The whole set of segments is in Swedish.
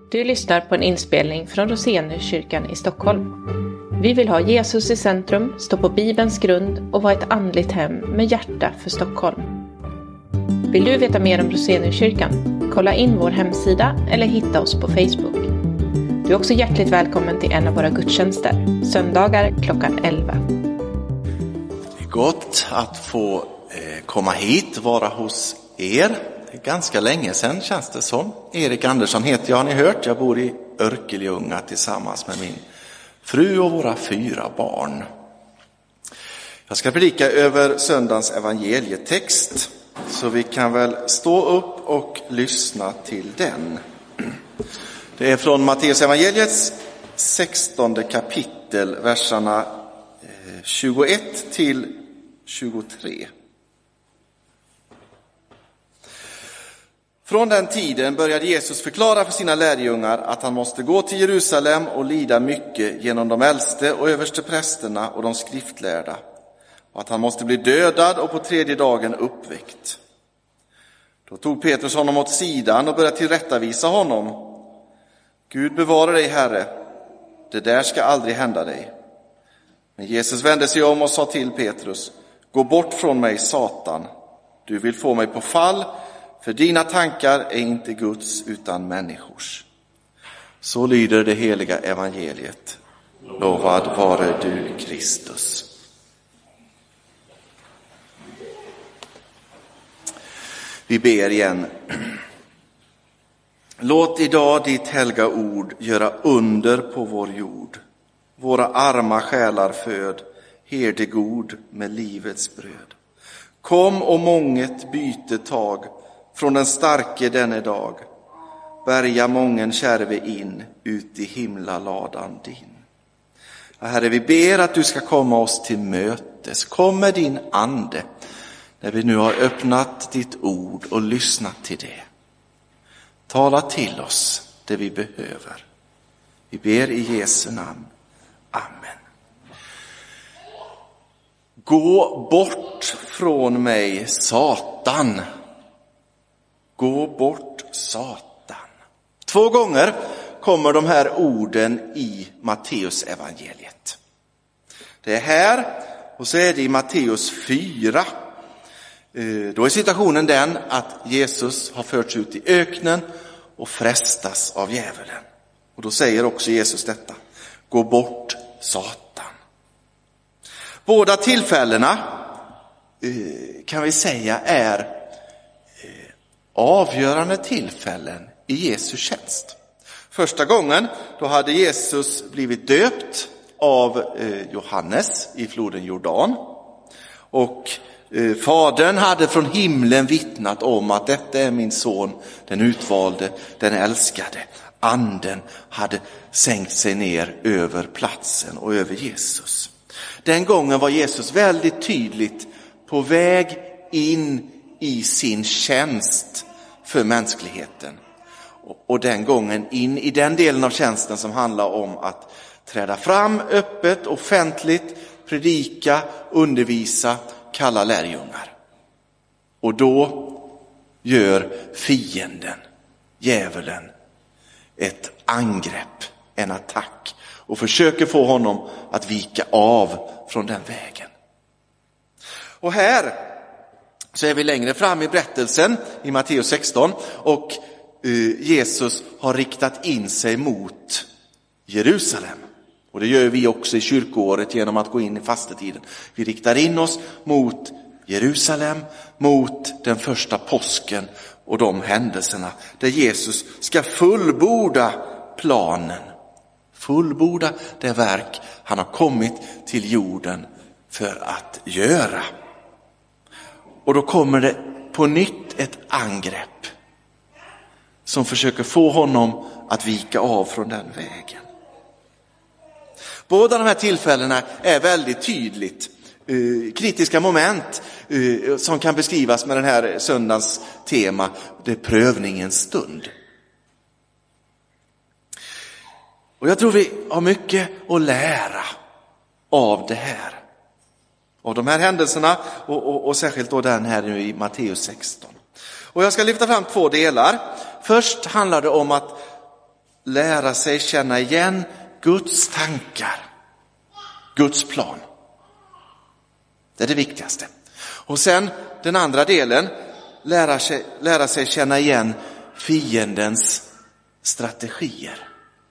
Du lyssnar på en inspelning från Roseniuskyrkan i Stockholm. Vi vill ha Jesus i centrum, stå på Bibelns grund och vara ett andligt hem med hjärta för Stockholm. Vill du veta mer om Roseniuskyrkan? Kolla in vår hemsida eller hitta oss på Facebook. Du är också hjärtligt välkommen till en av våra gudstjänster, söndagar klockan 11. Det är gott att få komma hit, vara hos er. Det är ganska länge sedan känns det som. Erik Andersson heter jag, har ni hört. Jag bor i Örkelljunga tillsammans med min fru och våra 4 barn. Jag ska predika över söndagens evangelietext, så vi kan väl stå upp och lyssna till den. Det är från Matteus evangeliets 16 kapitel, verserna 21 till 23. Från den tiden började Jesus förklara för sina lärjungar att han måste gå till Jerusalem och lida mycket genom de äldste och översteprästerna och de skriftlärda, och att han måste bli dödad och på 3:e dagen uppväckt. Då tog Petrus honom åt sidan och började tillrättavisa honom. Gud bevare dig, Herre, det där ska aldrig hända dig. Men Jesus vände sig om och sa till Petrus: gå bort från mig, Satan. Du vill få mig på fall, för dina tankar är inte Guds utan människors. Så lyder det heliga evangeliet. Lovad vare du, Kristus. Vi ber igen. Låt idag ditt helga ord göra under på vår jord. Våra arma själar föd, herde god med livets bröd. Kom och månget byte tag från den starke denne dag. Bärga mången kärve in ut i himlaladan din. Ja, Herre, vi ber att du ska komma oss till mötes. Kom med din ande när vi nu har öppnat ditt ord och lyssnat till det. Tala till oss det vi behöver. Vi ber i Jesu namn. Amen. Gå bort från mig, Satan. Gå bort, Satan. 2 gånger kommer de här orden i Matteus evangeliet. Det är här och så är det i Matteus 4. Då är situationen den att Jesus har förts ut i öknen och frestas av djävulen. Och då säger också Jesus detta: gå bort, Satan. Båda tillfällena kan vi säga är avgörande tillfällen i Jesu tjänst. Första gången då hade Jesus blivit döpt av Johannes i floden Jordan, och fadern hade från himlen vittnat om att detta är min son, den utvalde, den älskade. Anden hade sänkt sig ner över platsen och över Jesus. Den gången var Jesus väldigt tydligt på väg in i sin tjänst för mänskligheten. Och den gången in i den delen av tjänsten som handlar om att träda fram öppet, offentligt, predika, undervisa, kalla lärjungar. Och då gör fienden, djävulen, ett angrepp, en attack, och försöker få honom att vika av från den vägen. Och här så är vi längre fram i berättelsen i Matteus 16, och Jesus har riktat in sig mot Jerusalem. Och det gör vi också i kyrkoåret genom att gå in i fastetiden. Vi riktar in oss mot Jerusalem, mot den första påsken och de händelserna där Jesus ska fullborda planen. Fullborda det verk han har kommit till jorden för att göra. Och då kommer det på nytt ett angrepp som försöker få honom att vika av från den vägen. Båda de här tillfällena är väldigt tydligt kritiska moment som kan beskrivas med den här söndagens tema, det är prövningens stund. Och jag tror vi har mycket att lära av det här. Av de här händelserna och särskilt då den här nu i Matteus 16. Och jag ska lyfta fram 2 delar. Först handlar det om att lära sig känna igen Guds tankar, Guds plan. Det är det viktigaste. Och sen den andra delen, lära sig känna igen fiendens strategier.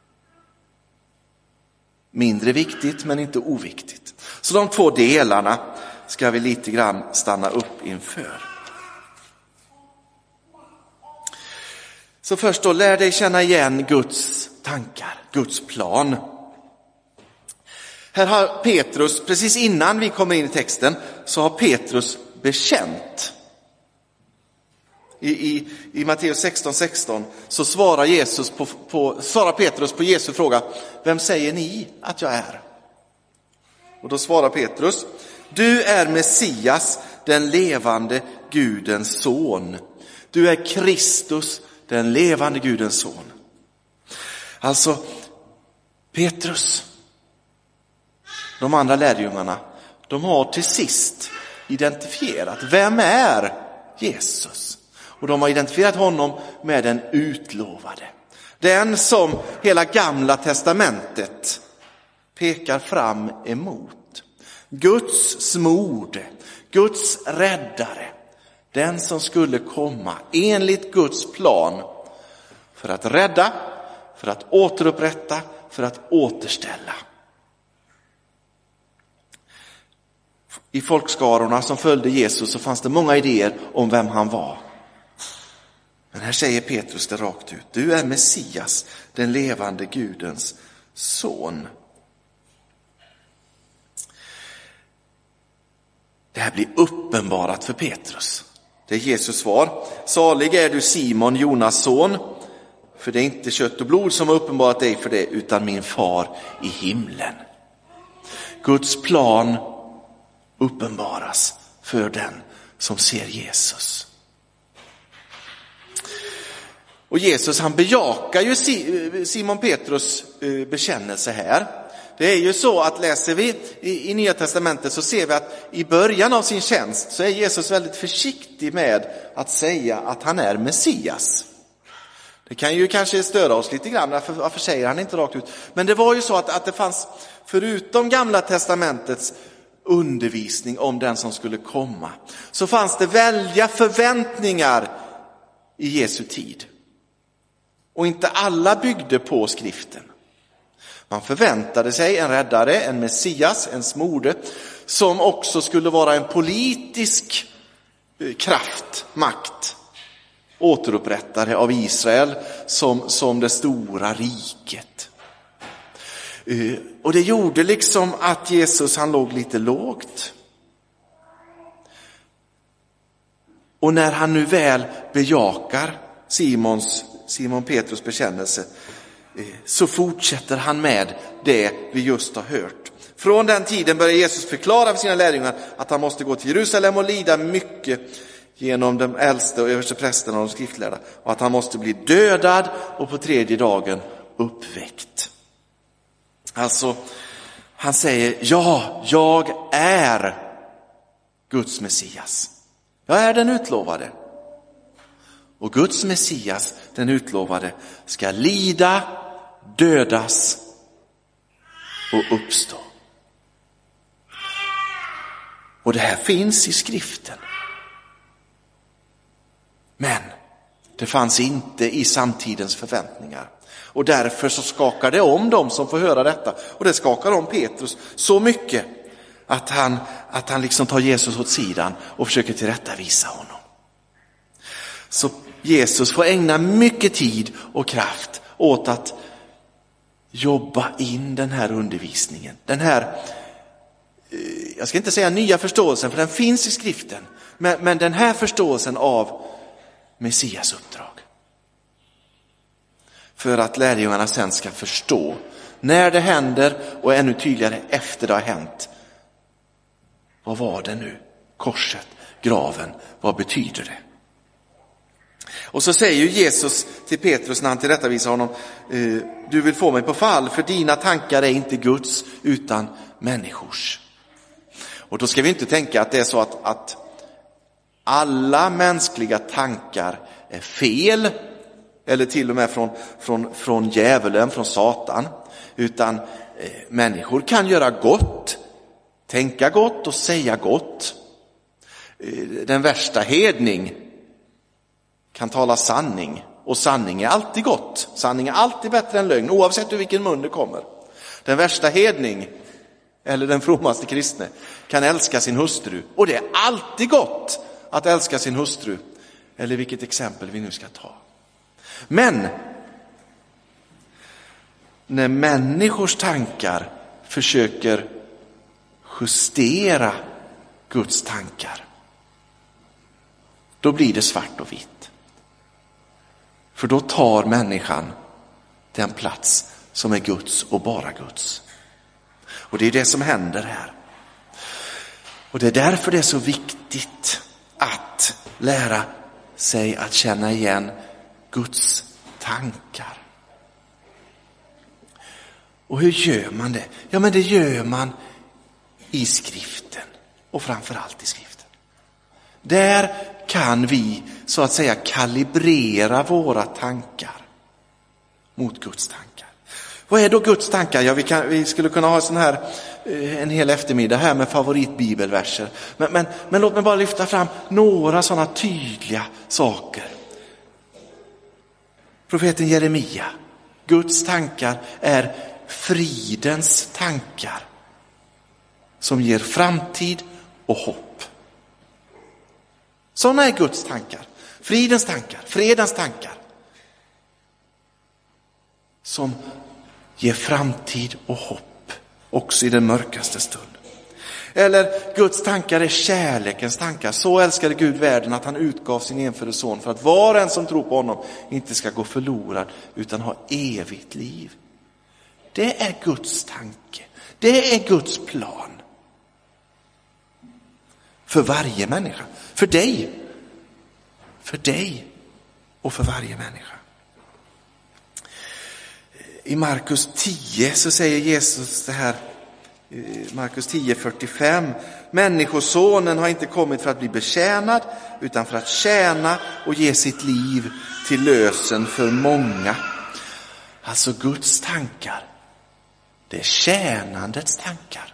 Mindre viktigt men inte oviktigt. Så de två delarna ska vi lite grann stanna upp inför. Så först då, lär dig känna igen Guds tankar, Guds plan. Här har Petrus, precis innan vi kommer in i texten, så har Petrus bekänt. I Matteus 16:16 så svarar Petrus på Jesu fråga: vem säger ni att jag är? Och då svarar Petrus: du är Messias, den levande Gudens son. Du är Kristus, den levande Gudens son. Alltså Petrus, de andra lärjungarna, de har till sist identifierat vem är Jesus. Och de har identifierat honom med den utlovade. Den som hela gamla testamentet pekar fram emot. Guds smorde, Guds räddare. Den som skulle komma enligt Guds plan för att rädda, för att återupprätta, för att återställa. I folkskarorna som följde Jesus så fanns det många idéer om vem han var. Men här säger Petrus det rakt ut: du är Messias, den levande Gudens son. Det här blir uppenbarat för Petrus. Det är Jesus svar: salig är du Simon, Jonas son, för det är inte kött och blod som har uppenbarat dig för det, utan min far i himlen. Guds plan uppenbaras för den som ser Jesus. Och Jesus, han bejakar ju Simon Petrus bekännelse här. Det är ju så att läser vi i Nya testamentet så ser vi att i början av sin tjänst så är Jesus väldigt försiktig med att säga att han är Messias. Det kan ju kanske störa oss lite grann, varför säger han inte rakt ut? Men det var ju så att det fanns, förutom gamla testamentets undervisning om den som skulle komma, så fanns det väldiga förväntningar i Jesu tid. Och inte alla byggde på skriften. Man förväntade sig en räddare, en Messias, en smorde, som också skulle vara en politisk kraft, makt, återupprättare av Israel som det stora riket. Och det gjorde liksom att Jesus, han låg lite lågt. Och när han nu väl bejakar Simon Petrus bekännelse, så fortsätter han med det vi just har hört. Från den tiden börjar Jesus förklara för sina lärjungar att han måste gå till Jerusalem och lida mycket genom de äldste och översteprästerna och de skriftlärda, och att han måste bli dödad och på tredje dagen uppväckt. Alltså, han säger: ja, jag är Guds Messias. Jag är den utlovade. Och Guds Messias, den utlovade, ska lida, dödas och uppstå. Och det här finns i skriften. Men det fanns inte i samtidens förväntningar. Och därför så skakar det om dem som får höra detta. Och det skakar om Petrus så mycket att han liksom tar Jesus åt sidan och försöker tillrättavisa honom. Så Jesus får ägna mycket tid och kraft åt att jobba in den här undervisningen. Den här, jag ska inte säga nya förståelsen, för den finns i skriften. Men den här förståelsen av Messias uppdrag. För att lärjungarna sen ska förstå när det händer och ännu tydligare efter det har hänt. Vad var det nu? Korset, graven, vad betyder det? Och så säger ju Jesus till Petrus när han tillrättavisar honom: du vill få mig på fall, för dina tankar är inte Guds utan människors. Och då ska vi inte tänka att det är så att alla mänskliga tankar är fel eller till och med från djävulen, från Satan. Utan människor kan göra gott, tänka gott och säga gott. Den värsta hedning kan tala sanning, och sanning är alltid gott. Sanning är alltid bättre än lögn, oavsett ur vilken mun det kommer. Den värsta hedning, eller den frommaste kristne, kan älska sin hustru, och det är alltid gott att älska sin hustru, eller vilket exempel vi nu ska ta. Men när människors tankar försöker justera Guds tankar, då blir det svart och vitt. För då tar människan den plats som är Guds och bara Guds. Och det är det som händer här. Och det är därför det är så viktigt att lära sig att känna igen Guds tankar. Och hur gör man det? Ja, men det gör man i skriften, och framförallt i skriften. Där kan vi så att säga kalibrera våra tankar mot Guds tankar. Vad är då Guds tankar? Ja, vi skulle kunna ha en hel eftermiddag här med favoritbibelverser. Men låt mig bara lyfta fram några sådana tydliga saker. Profeten Jeremia. Guds tankar är fridens tankar som ger framtid och hopp. Sådana är Guds tankar. Fridens tankar, fredens tankar. Som ger framtid och hopp också i den mörkaste stund. Eller Guds tankar är kärlekens tankar. Så älskade Gud världen att han utgav sin enfödde son för att var och en som tror på honom inte ska gå förlorad utan ha evigt liv. Det är Guds tanke. Det är Guds plan. För varje människa. För dig. För dig och för varje människa. I Markus 10 så säger Jesus det här. Markus 10:45. Människosonen har inte kommit för att bli betjänad utan för att tjäna och ge sitt liv till lösen för många. Alltså Guds tankar. Det är tjänandets tankar.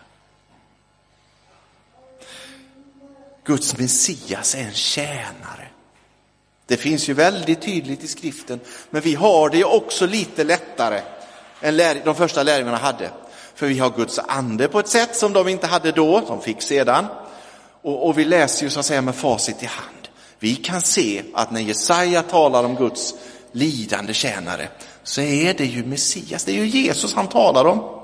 Guds Messias är en tjänare. Det finns ju väldigt tydligt i skriften. Men vi har det ju också lite lättare än de första lärjungarna hade. För vi har Guds ande på ett sätt som de inte hade då, de fick sedan. Och vi läser ju så att säga med facit i hand. Vi kan se att när Jesaja talar om Guds lidande tjänare så är det ju Messias, det är ju Jesus han talar om.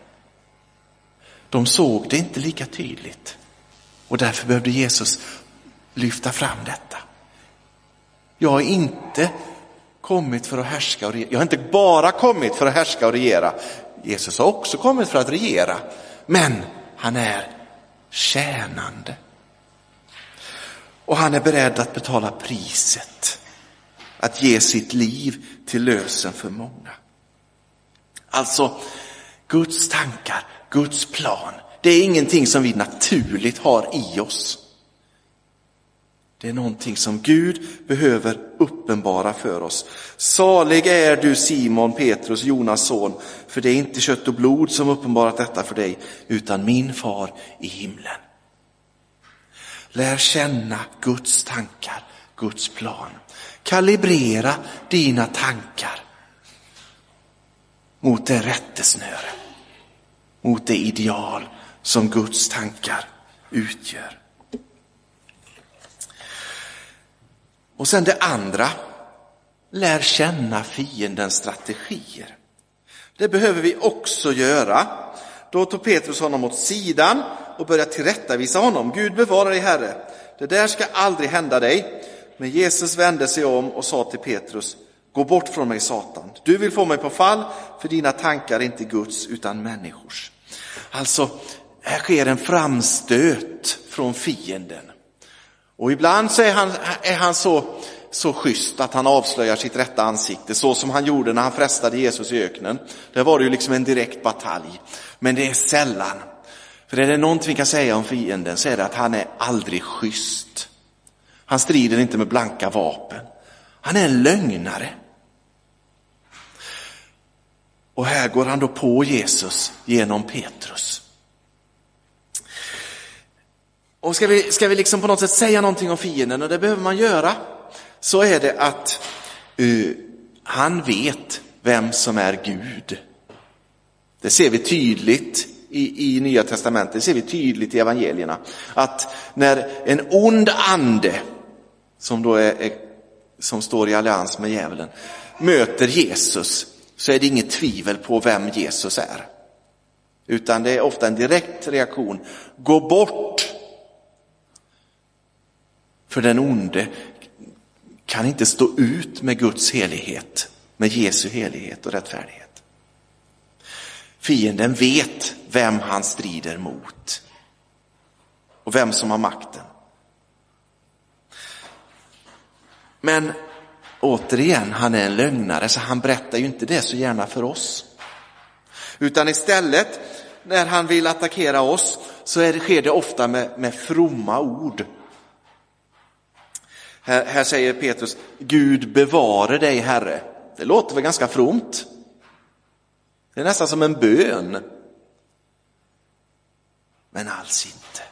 De såg det inte lika tydligt. Och därför behövde Jesus lyfta fram detta. Jag har inte kommit för att härska och regera. Jag har inte bara kommit för att härska och regera. Jesus har också kommit för att regera. Men han är tjänande. Och han är beredd att betala priset. Att ge sitt liv till lösen för många. Alltså, Guds tankar, Guds plan. Det är ingenting som vi naturligt har i oss. Det är någonting som Gud behöver uppenbara för oss. Salig är du Simon, Petrus, Jonas son, för det är inte kött och blod som uppenbarat detta för dig, utan min far i himlen. Lär känna Guds tankar, Guds plan. Kalibrera dina tankar mot det rättesnöre, mot det ideal som Guds tankar utgör. Och sen det andra, lär känna fiendens strategier. Det behöver vi också göra. Då tog Petrus honom åt sidan och började tillrättavisa honom. Gud bevara dig, Herre. Det där ska aldrig hända dig. Men Jesus vände sig om och sa till Petrus, gå bort från mig, Satan. Du vill få mig på fall, för dina tankar är inte Guds utan människors. Alltså, här sker en framstöt från fienden. Och ibland så är han så schysst att han avslöjar sitt rätta ansikte. Så som han gjorde när han frestade Jesus i öknen. Det var det ju liksom en direkt batalj. Men det är sällan. För är det någonting vi kan säga om fienden så är det att han är aldrig schysst. Han strider inte med blanka vapen. Han är en lögnare. Och här går han då på Jesus genom Petrus. Och ska vi liksom på något sätt säga någonting om fienden, och det behöver man göra, så är det att han vet vem som är Gud. Det ser vi tydligt i Nya testamentet, det ser vi tydligt i evangelierna. Att när en ond ande, som då som står i allians med djävulen, möter Jesus, så är det inget tvivel på vem Jesus är. Utan det är ofta en direkt reaktion. Gå bort! För den onde kan inte stå ut med Guds helighet, med Jesu helighet och rättfärdighet. Fienden vet vem han strider mot och vem som har makten. Men återigen, han är en lögnare, så han berättar ju inte det så gärna för oss. Utan istället, när han vill attackera oss, så sker det ofta med fromma ord. Här säger Petrus, Gud bevare dig, Herre. Det låter väl ganska fromt. Det är nästan som en bön. Men alls inte.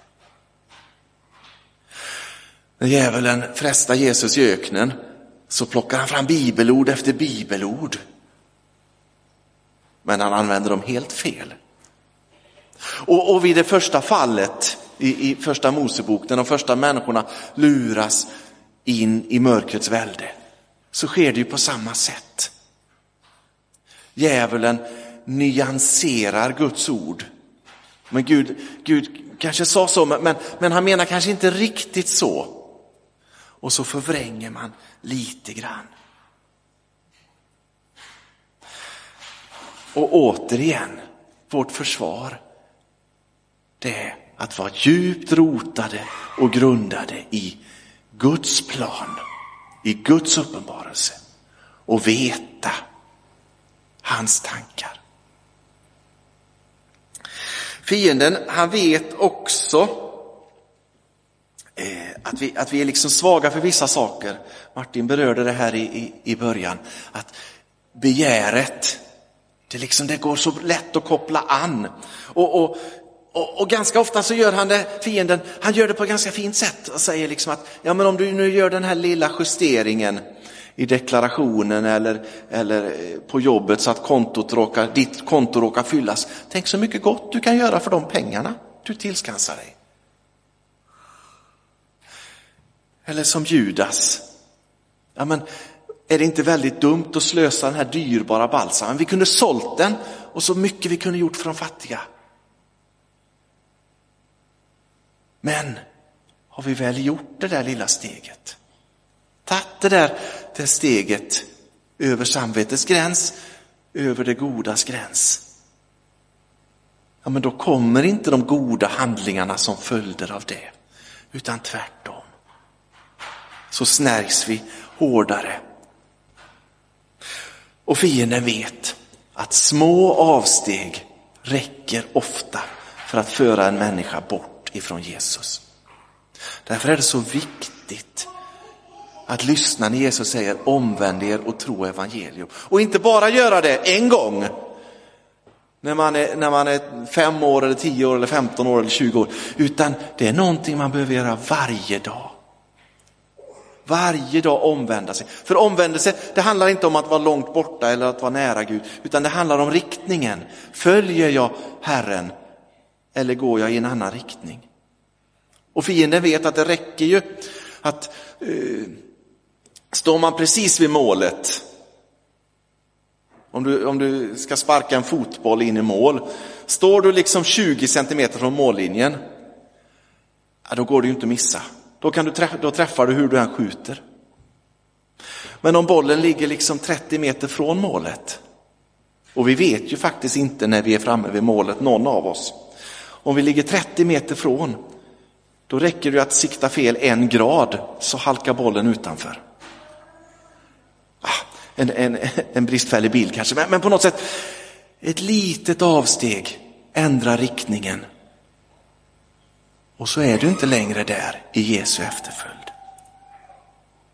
När djävulen frestar Jesus i öknen, så plockar han fram bibelord efter bibelord. Men han använder dem helt fel. Och vid det första fallet i första Mosebok, när de första människorna luras in i mörkrets välde, så sker det ju på samma sätt. Djävulen nyanserar Guds ord. Men Gud kanske sa så, men han menar kanske inte riktigt så. Och så förvränger man lite grann. Och återigen, vårt försvar, det är att vara djupt rotade och grundade i Guds plan, i Guds uppenbarelse, och veta hans tankar. Fienden, han vet också att vi är liksom svaga för vissa saker. Martin berörde det här i början, att begäret, det går så lätt att koppla an. Och ganska ofta så gör han det, fienden, han gör det på ett ganska fint sätt och säger liksom att, ja, men om du nu gör den här lilla justeringen i deklarationen eller på jobbet så att ditt konto råkar fyllas, tänk så mycket gott du kan göra för de pengarna du tillskansar dig. Eller som Judas, ja, men är det inte väldigt dumt att slösa den här dyrbara balsamen? Vi kunde sålt den, och så mycket vi kunde gjort för de fattiga. Men har vi väl gjort det där lilla steget, tagit det steget över samvetets gräns, över det godas gräns, ja, men då kommer inte de goda handlingarna som följder av det, utan tvärtom. Så snärjs vi hårdare. Och fienden vet att små avsteg räcker ofta för att föra en människa bort ifrån Jesus. Därför är det så viktigt att lyssna när Jesus säger omvänd er och tro evangelium. Och inte bara göra det en gång när man är 5 år eller 10 år eller 15 år eller 20 år, utan det är någonting man behöver göra varje dag. Varje dag omvända sig. För omvändelse, det handlar inte om att vara långt borta eller att vara nära Gud, utan det handlar om riktningen. Följer jag Herren eller går jag i en annan riktning? Och fienden vet att det räcker ju att står man precis vid målet, om du ska sparka en fotboll in i mål, står du liksom 20 centimeter från mållinjen, ja, då går det ju inte att missa. Då träffar du hur du än skjuter. Men om bollen ligger liksom 30 meter från målet, och vi vet ju faktiskt inte när vi är framme vid målet, någon av oss. Om vi ligger 30 meter från, då räcker det att sikta fel 1 grad, så halkar bollen utanför. En bristfällig bild kanske, men på något sätt ett litet avsteg ändrar riktningen. Och så är du inte längre där i Jesu efterföljd.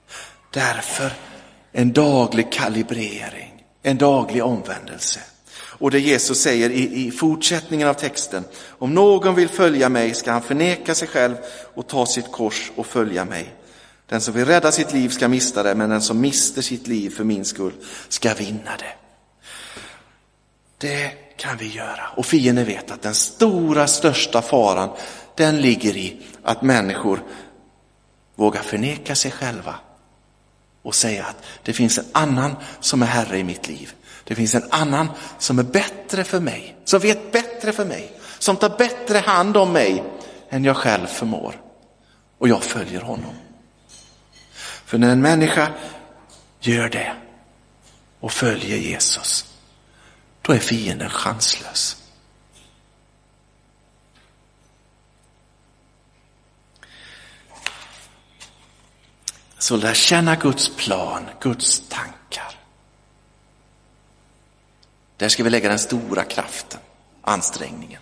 Därför en daglig kalibrering, en daglig omvändelse. Och det Jesus säger i fortsättningen av texten: om någon vill följa mig ska han förneka sig själv och ta sitt kors och följa mig. Den som vill rädda sitt liv ska mista det, men den som mister sitt liv för min skull ska vinna det. Det kan vi göra. Och fienden vet att den största faran, den ligger i att människor vågar förneka sig själva och säga att det finns en annan som är herre i mitt liv. Det finns en annan som är bättre för mig, som vet bättre för mig, som tar bättre hand om mig än jag själv förmår. Och jag följer honom. För när en människa gör det och följer Jesus, då är fienden chanslös. Så lär känna Guds plan, Guds tankar. Där ska vi lägga den stora kraften, ansträngningen.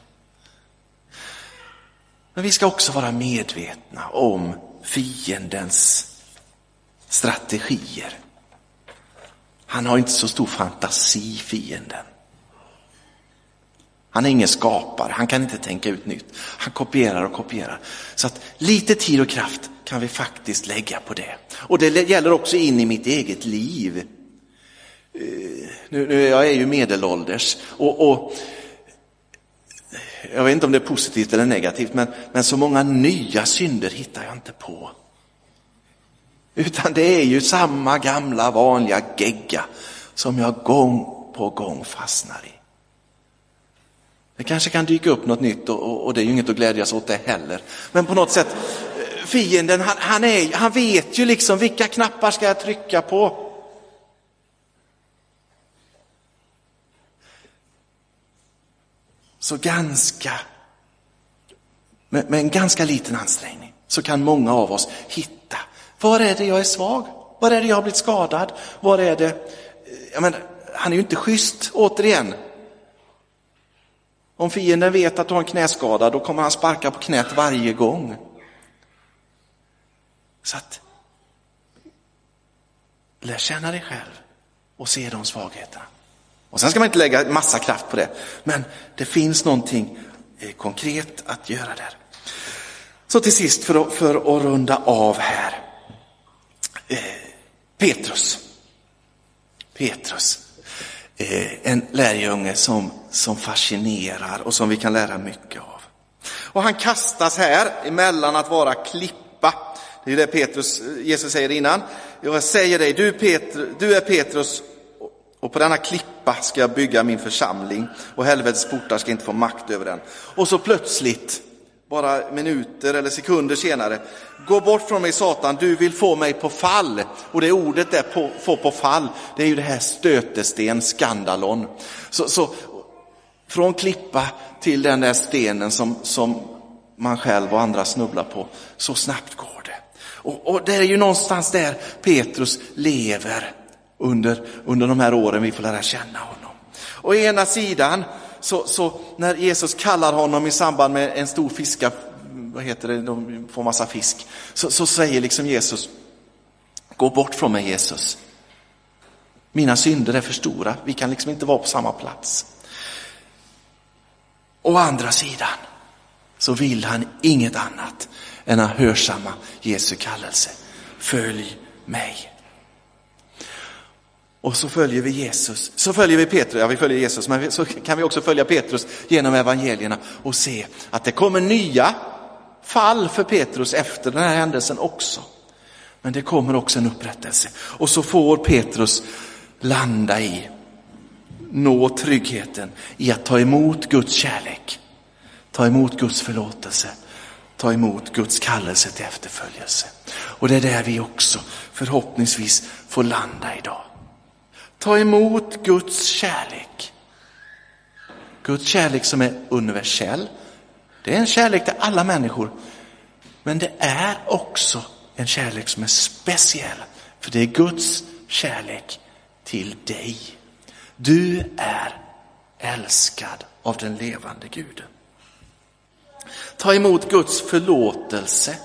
Men vi ska också vara medvetna om fiendens strategier. Han har inte så stor fantasi, fienden. Han är ingen skapare, han kan inte tänka ut nytt. Han kopierar och kopierar. Så att lite tid och kraft kan vi faktiskt lägga på det. Och det gäller också in i mitt eget liv. Jag är ju medelålders och jag vet inte om det är positivt eller negativt, men så många nya synder hittar jag inte på. Utan det är ju samma gamla vanliga gegga som jag gång på gång fastnar i. Det kanske kan dyka upp något nytt och det är ju inget att glädjas åt det heller. Men på något sätt, fienden han vet ju liksom vilka knappar ska jag trycka på. Så med en ganska liten ansträngning så kan många av oss hitta, var är det jag är svag? Var är det jag har blivit skadad? Var är det? Han är ju inte schysst, återigen. Om fienden vet att du har en knäskada, då kommer han sparka på knät varje gång. Så att lär känna dig själv och se de svagheterna. Och sen ska man inte lägga massa kraft på det. Men det finns någonting konkret att göra där. Så till sist för att runda av här. Petrus. En lärjunge som fascinerar och som vi kan lära mycket av. Och han kastas här emellan att vara klippa. Det är det Jesus säger innan. Jag säger dig, du är Petrus, och på denna klippa ska jag bygga min församling, och helvetets portar ska inte få makt över den. Och så plötsligt, bara minuter eller sekunder senare: gå bort från mig, Satan, du vill få mig på fall. Och det ordet där, få på fall, det är ju det här stötesten, skandalon. Så från klippa till den där stenen som man själv och andra snubblar på, så snabbt går det. Och det är ju någonstans där Petrus lever under de här åren vi får lära känna honom. Och ena sidan så när Jesus kallar honom i samband med en stor fiska, de får massa fisk, så säger liksom Jesus: gå bort från mig, Jesus. Mina synder är för stora, vi kan liksom inte vara på samma plats. Å andra sidan så vill han inget annat än att hörsamma Jesu kallelse: följ mig. Och så följer vi Jesus, så följer vi Petrus, vi följer Jesus, men så kan vi också följa Petrus genom evangelierna och se att det kommer nya fall för Petrus efter den här händelsen också. Men det kommer också en upprättelse. Och så får Petrus nå tryggheten i att ta emot Guds kärlek, ta emot Guds förlåtelse, ta emot Guds kallelse till efterföljelse. Och det är där vi också förhoppningsvis får landa idag. Ta emot Guds kärlek. Guds kärlek som är universell. Det är en kärlek till alla människor. Men det är också en kärlek som är speciell. För det är Guds kärlek till dig. Du är älskad av den levande Guden. Ta emot Guds förlåtelse.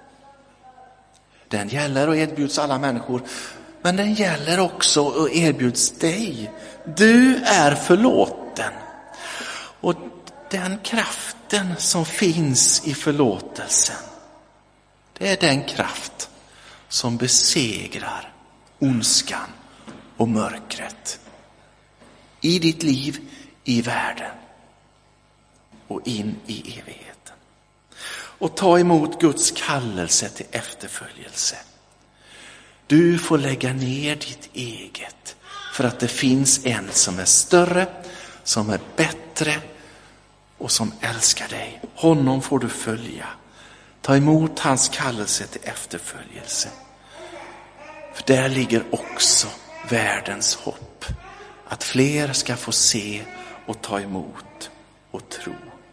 Den gäller och erbjuds alla människor. Men den gäller också och erbjuds dig. Du är förlåten. evigheten. Och den kraften som finns i förlåtelsen, det är den kraft som besegrar ondskan och mörkret i ditt liv, i världen och in i evigheten. Och ta emot Guds kallelse till efterföljelse. Du får lägga ner ditt eget, för att det finns en som är större, som är bättre och som älskar dig. Honom får du följa. Ta emot hans kallelse till efterföljelse. För där ligger också världens hopp. Att fler ska få se och ta emot och tro.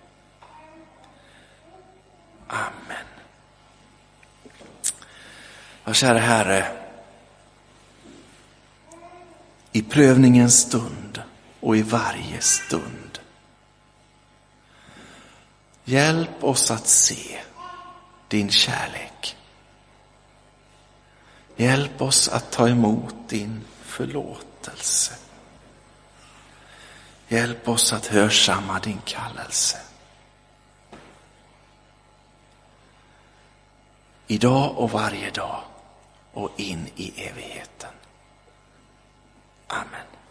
Amen. Ja, kära Herre, i prövningens stund och i varje stund, hjälp oss att se din kärlek. Hjälp oss att ta emot din förlåtelse. Hjälp oss att hörsamma din kallelse. Idag och varje dag och in i evigheten. Amen.